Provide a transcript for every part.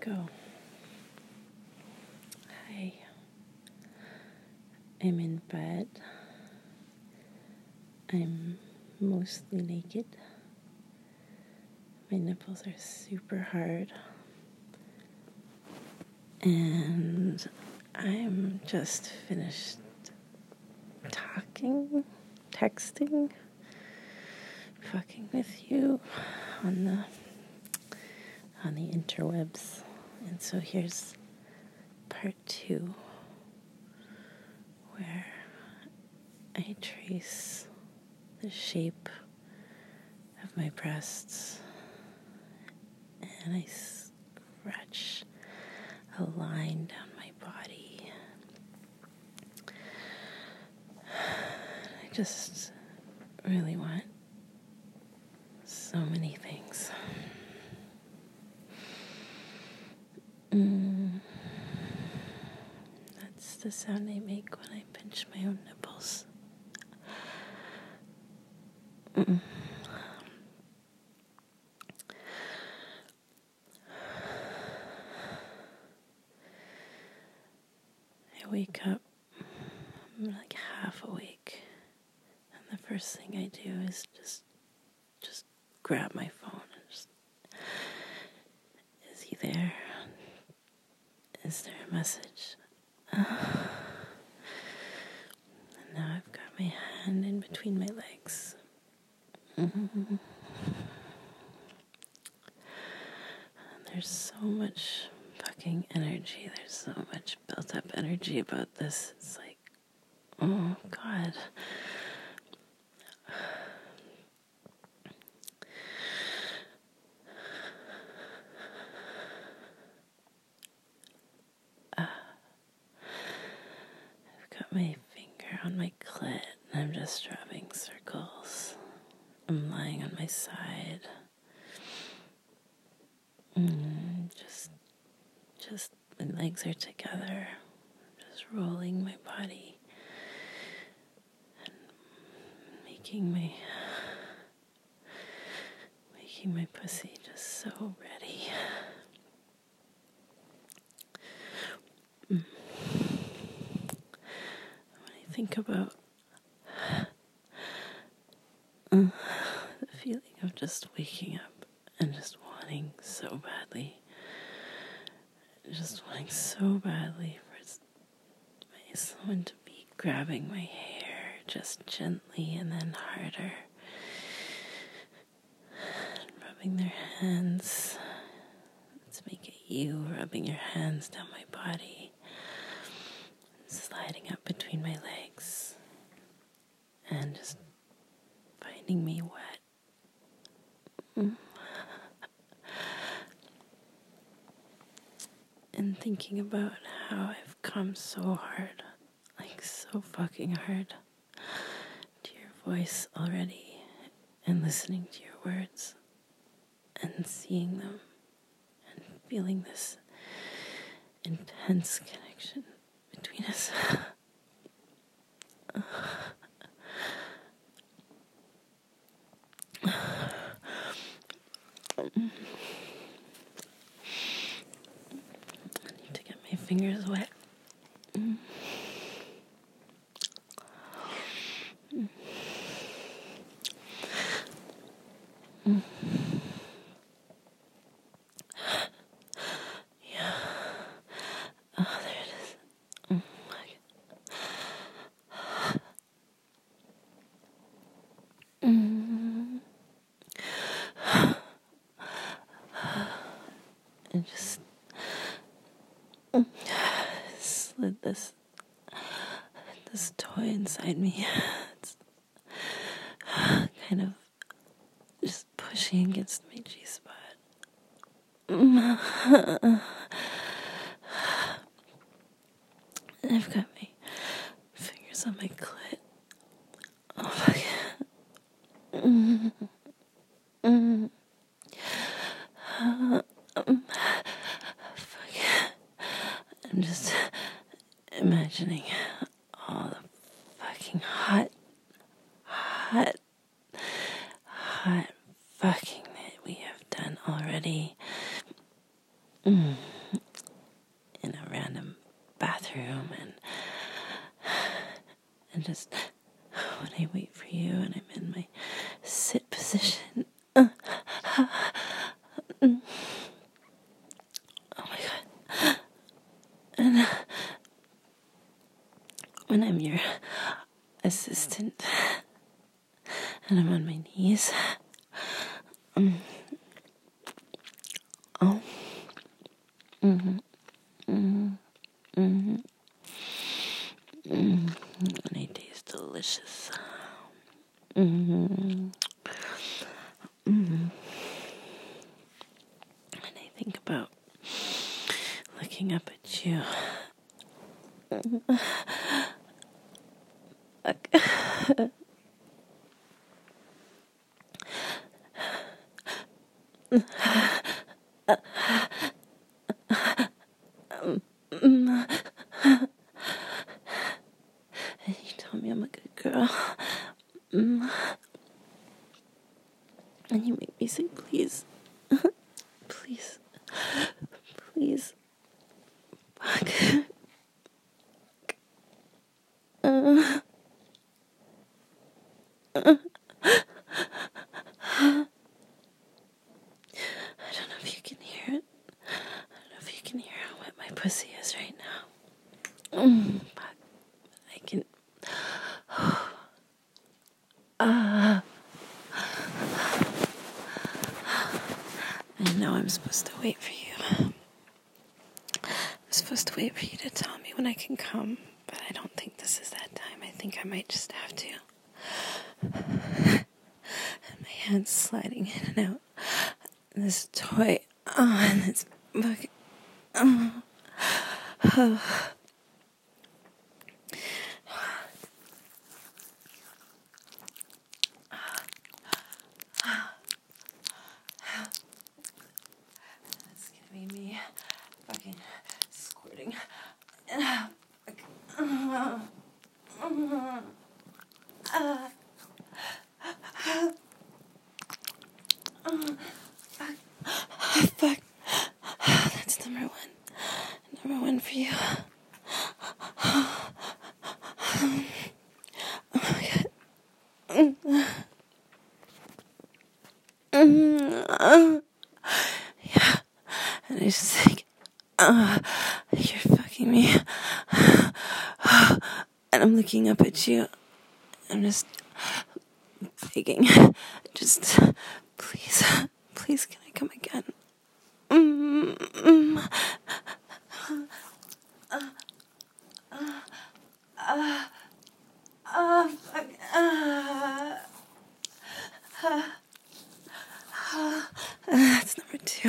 Go. Hi. I'm in bed. I'm mostly naked. My nipples are super hard. And I'm just finished texting, fucking with you on the interwebs. And so here's part 2, where I trace the shape of my breasts and I scratch a line down my body. I just really want so many things. That's the sound I make when I pinch my own nipples. I wake up, I'm like half awake, and the first thing I do is just grab my phone and just, is he there? Is there a message? And now I've got my hand in between my legs. And there's so much fucking energy. There's so much built up energy about this. It's like, oh God. I've got my finger on my clit and I'm just rubbing circles. I'm lying on my side. Just my legs are together. I'm just rolling my body and making my pussy just so ready. When I think about the feeling of just waking up and just wanting so badly for someone to be grabbing my hair just gently and then harder and rubbing their hands. Let's make it you rubbing your hands down my body, sliding up between my legs and just finding me wet. And thinking about how I've come so hard, like so fucking hard, to your voice already, and listening to your words, and seeing them, and feeling this intense connection between us. I need to get my fingers wet. Yeah. Oh, there it is. And just slid this toy inside me. It's kind of just pushing against my G-spot. And I've got my fingers on my clit. Oh, fuck. Fuck. I'm just imagining all the fucking hot fucking that we have done already. in my sit position. Oh my god. And when I'm your assistant and I'm on my knees, oh, and they taste delicious. And I think about looking up at you. And you tell me I'm a good girl. And you make me say please. Please. Please. Fuck. I don't know if you can hear it. I don't know if you can hear how wet my pussy is right now. But I can. I know I'm supposed to wait for you. I'm supposed to wait for you to tell me when I can come, but I don't think this is that time. I think I might just have to. And my hand's sliding in and out. And this toy. And it's fucking. That's gonna be me fucking squirting. Fuck. That's number one. Number one for you. Oh my god. Yeah. And I just think, you're fucking me. And I'm looking up at you. I'm just begging. Just, please, please, can I come again? Fuck. That's number two.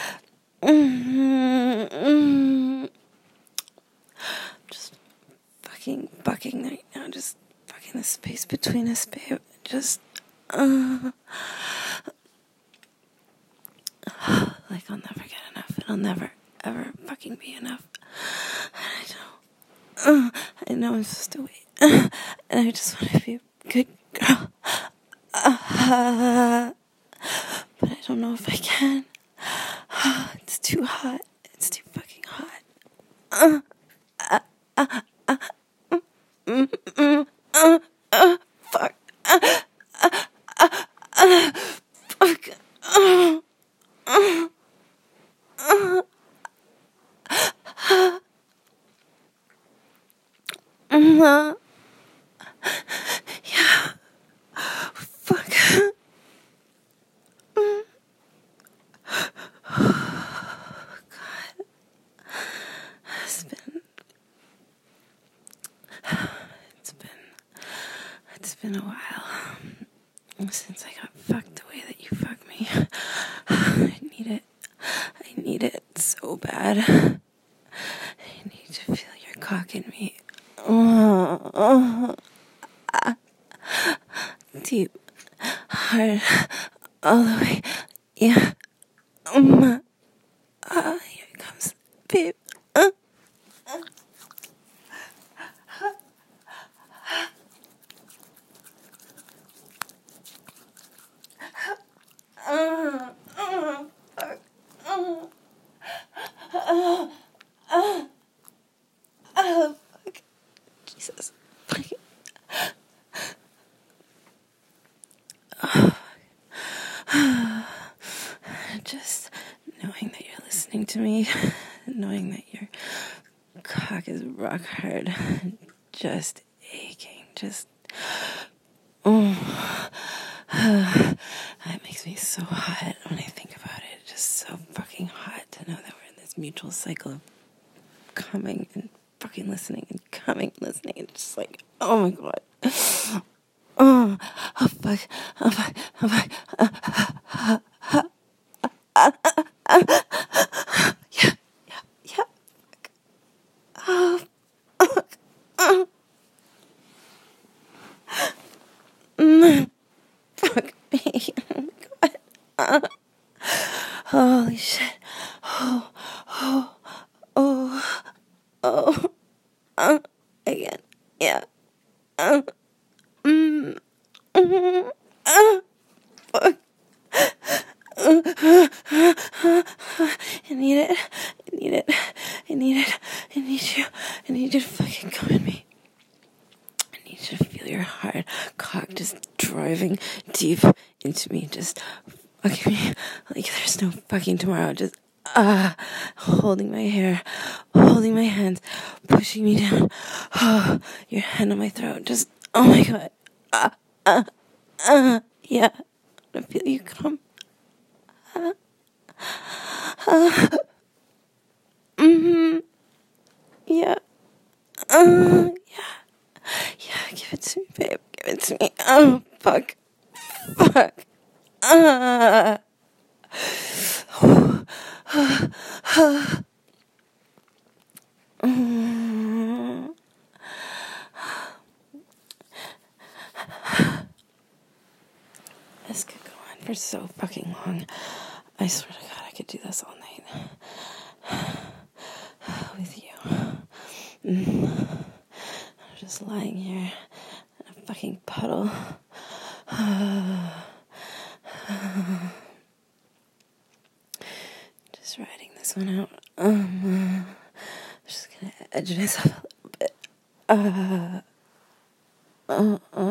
Just fucking bucking right now. Just fucking the space between us, babe. Just, like I'll never get enough. It'll never, ever fucking be enough. I know I'm supposed to wait. And I just want to be a good girl. But I don't know if I can. It's too hot. It's too fucking hot. Fuck. Fuck. Yeah. Fuck. God. It's been a while since I got fucked the way that you fuck me. I need it so bad. I need to feel your cock in me. Deep, hard, all the way. Yeah. Here it comes, babe. Fuck. Jesus. Just knowing that you're listening to me, knowing that your cock is rock hard, just aching, just, it makes me so hot when I think about it. Just so fucking hot to know that we're in this mutual cycle of coming and fucking listening and coming and listening. And just like, oh my god. Oh fuck. Oh fuck. Oh fuck. Yeah. Fuck. Oh fuck. Fuck me. Oh my god. Holy shit. Again. Yeah. Fuck. I need it. I need you. I need you to fucking come at me. I need you to feel your hard cock just driving deep into me. Just fucking me like there's no fucking tomorrow. Just holding my hair, holding my hands, pushing me down. Your hand on my throat. Just, oh my god. Yeah. I feel you come. Yeah. Yeah. Yeah, give it to me, babe. Give it to me. Oh, fuck. Fuck. This could go on for so fucking long. I swear to God, I could do this all night. With you. I'm just lying here in a fucking puddle. Just riding this one out. Just gonna edge myself a little bit.